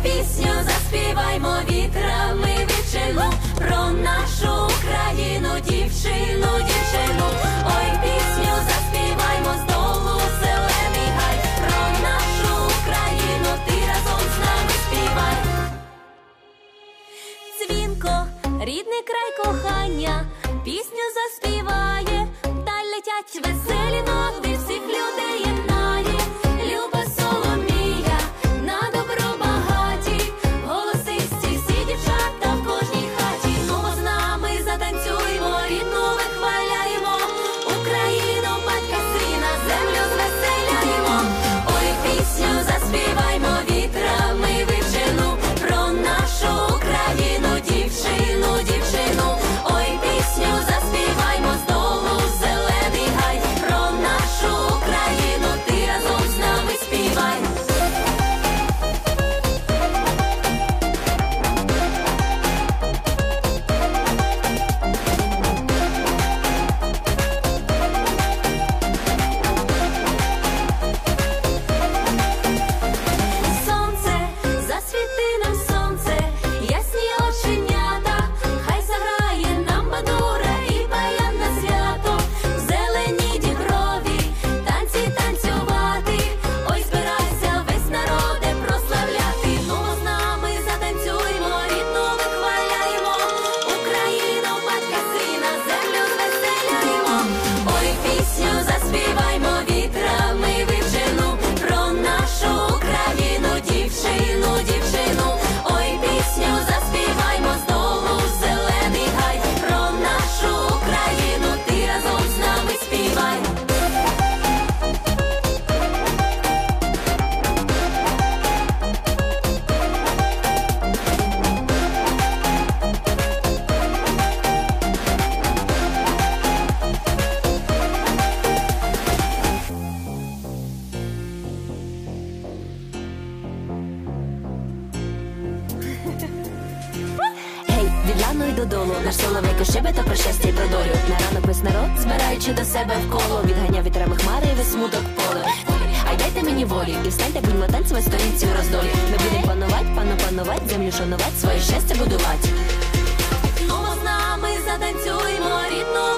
пісню заспіваймо вітрами вічину про нашу Україну, дівчину, дівчину. Ой, пісню заспіваймо з долу зелений гай, про нашу Україну ти разом з нами співай. Дзвінко, рідний край кохання, пісню заспіває, даль летять веселі ноти, всіх людей єднає. Люба Соломія, на добро багаті, голосисті всі дівчата в кожній хаті. Ну, з нами затанцюймо, рідну вихваляємо, Україну, батька, сина, землю звеселяємо. Ой, пісню заспіваймо вітрами вивчену про нашу Україну, дівчину, дівчину. Ой, пісню заспіваймо з долу зелений гай, про нашу Україну ти разом з нами співай. Сонце, засвіти нам сонце, ясні оченята, хай заграє нам бадура і баян на свято. В зеленій діброві танці танцювати, ой, збирайся весь народе прославляти. Ну, з нами затанцюймо, рідну вихваляємо, Україну, батька, сина, землю звеселяємо. Ой, пісню заспіваймо вітрами вивчену про нашу Україну, дівчину, дівчину. Ой, пісню заспіваймо з долу зелений гай, про нашу Україну ти разом з нами співай. Гей, від лану й додолу, наш соловейко щебета про щастя й про долю. На ранок весь народ, збираючи до себе в коло, відганяв вітрами хмари і весь смуток в поле. Ай дайте мені волі, і встаньте, будьмо танцювать сторінці у роздолі. Ми будемо панувати, землю шанувати, своє щастя будувати. Ну, з нами затанцюймо, рідну